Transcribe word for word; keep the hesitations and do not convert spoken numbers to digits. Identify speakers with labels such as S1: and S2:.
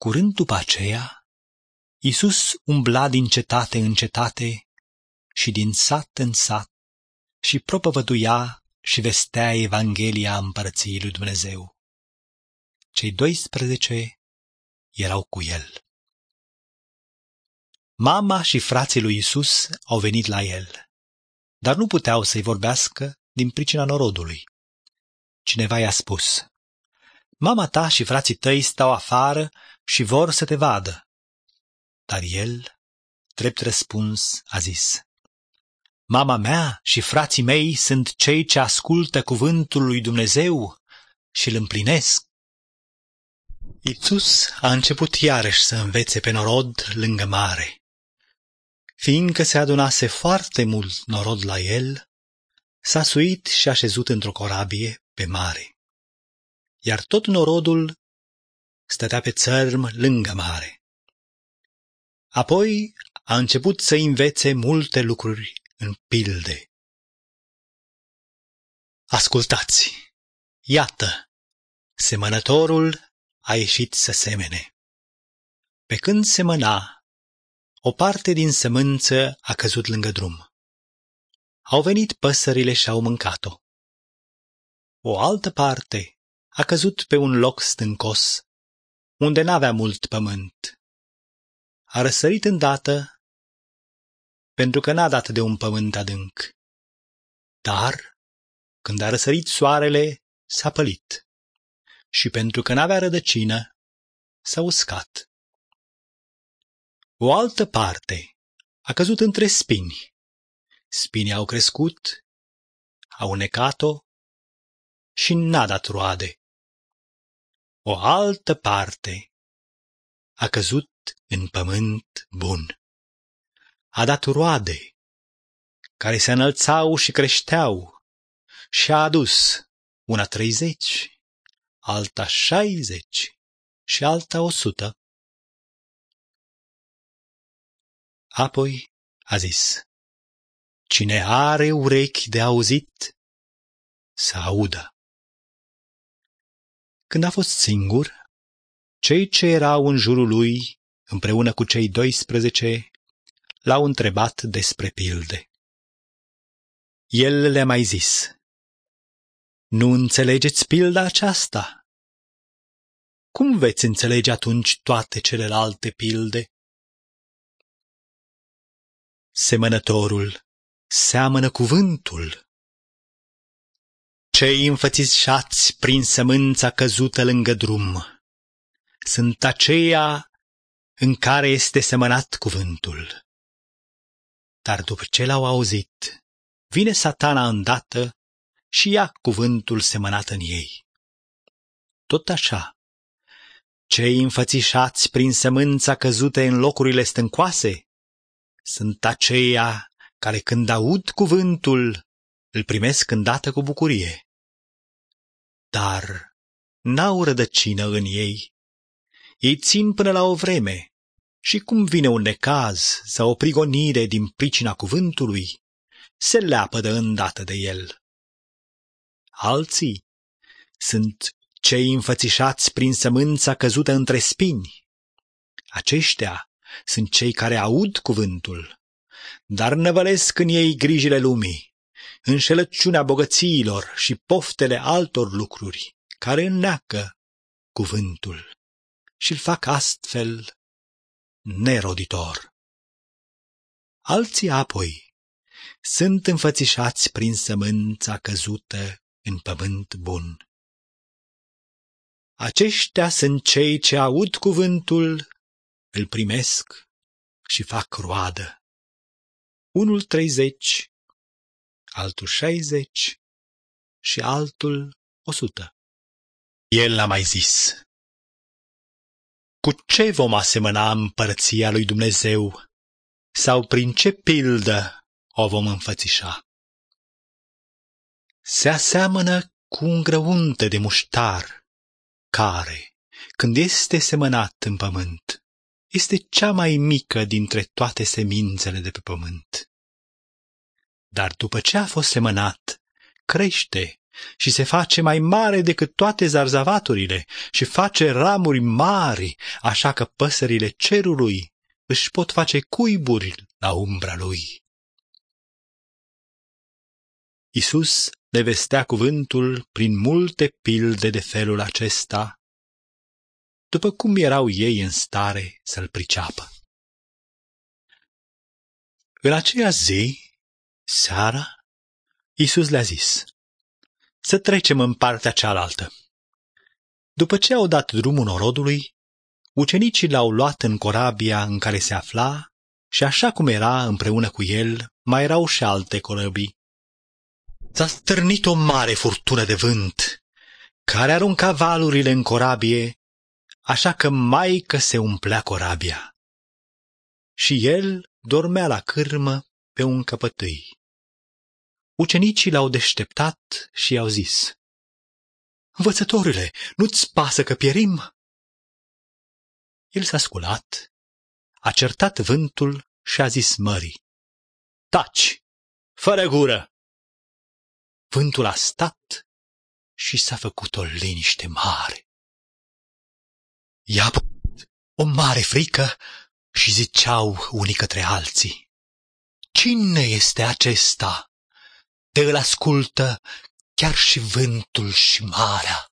S1: Curând după aceea, Iisus umbla din cetate în cetate și din sat în sat și propovăduia și vestea Evanghelia împărăției lui Dumnezeu. Cei doisprezece erau cu el. Mama și frații lui Iisus au venit la el, dar nu puteau să-i vorbească din pricina norodului. Cineva i-a spus: mama ta și frații tăi stau afară și vor să te vadă. Dar el, drept răspuns, a zis: mama mea și frații mei sunt cei ce ascultă cuvântul lui Dumnezeu și îl împlinesc. Iisus a început iarăși să învețe pe norod lângă mare. Fiindcă se adunase foarte mult norod la el, s-a suit și a șezut într-o corabie pe mare. Iar tot norodul stătea pe țărm lângă mare. Apoi a început să învețe multe lucruri în pilde. Ascultați! Iată, semănătorul a ieșit să semene. Pe când semăna, o parte din sămânță a căzut lângă drum. Au venit păsările și au mâncat-o. O altă parte a căzut pe un loc stâncos, unde n-avea mult pământ. A răsărit îndată, pentru că n-a dat de un pământ adânc. Dar, când a răsărit soarele, s-a pălit. Și pentru că n-avea rădăcină, s-a uscat. O altă parte a căzut între spini. Spinii au crescut, au necat-o și n-a dat roade. O altă parte a căzut în pământ bun. A dat roade, care se înălțau și creșteau, și a adus una treizeci, alta șaizeci și alta o sută. Apoi a zis: cine are urechi de auzit, să audă. Când a fost singur, cei ce erau în jurul lui, împreună cu cei doisprezece, l-au întrebat despre pilde. El le-a mai zis: nu înțelegeți pilda aceasta? Cum veți înțelege atunci toate celelalte pilde? Semănătorul seamănă cuvântul. Cei înfățișați prin sămânța căzută lângă drum sunt aceia în care este semănat cuvântul. Dar după ce l-au auzit, vine Satana îndată și ia cuvântul semănat în ei. Tot așa, cei înfățișați prin sămânța căzută în locurile stâncoase sunt aceia care, când aud cuvântul, îl primesc îndată cu bucurie. Dar n-au rădăcină în ei. Ei țin până la o vreme și cum vine un necaz sau o prigonire din pricina cuvântului, se leapădă îndată de el. Alții sunt cei înfățișați prin sămânța căzută între spini. Aceștia sunt cei care aud cuvântul, dar năvălesc în ei grijile lumii, înșelăciunea bogățiilor și poftele altor lucruri, care înneacă cuvântul și îl fac astfel neroditor. Alții apoi sunt înfățișați prin sămânța căzută în pământ bun. Aceștia sunt cei ce aud cuvântul, îl primesc și fac roadă. Unul treizeci, altul șaizeci și altul o sută. El a mai zis: cu ce vom asemăna împărăția lui Dumnezeu sau prin ce pildă o vom înfățișa? Se aseamănă cu un grăunte de muștar, care, când este semănat în pământ, este cea mai mică dintre toate semințele de pe pământ. Dar după ce a fost semănat, crește și se face mai mare decât toate zarzavaturile și face ramuri mari, așa că păsările cerului își pot face cuiburi la umbra lui. Iisus le vestea cuvântul prin multe pilde de felul acesta, după cum erau ei în stare să-l priceapă. În aceea zi, seara, Iisus le-a zis: să trecem în partea cealaltă. După ce au dat drumul norodului, ucenicii l-au luat în corabia în care se afla și așa cum era împreună cu el, mai erau și alte corăbii. S-a stârnit o mare furtună de vânt, care arunca valurile în corabie, așa că mai că se umplea corabia. Și el dormea la cârmă pe un căpătâi. Ucenicii l-au deșteptat și i-au zis: învățătorule, nu-ți pasă că pierim? El s-a sculat, a certat vântul și a zis mării: taci, fără gură! Vântul a stat și s-a făcut o liniște mare. I-a apărut o mare frică și ziceau unii către alții: cine este acesta? De îl ascultă chiar și vântul și marea.